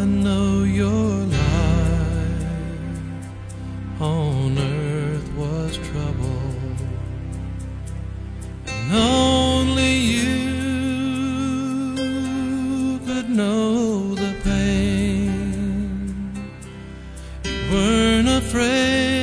know your life on earth was trouble, and only you could know the pain. You weren't afraid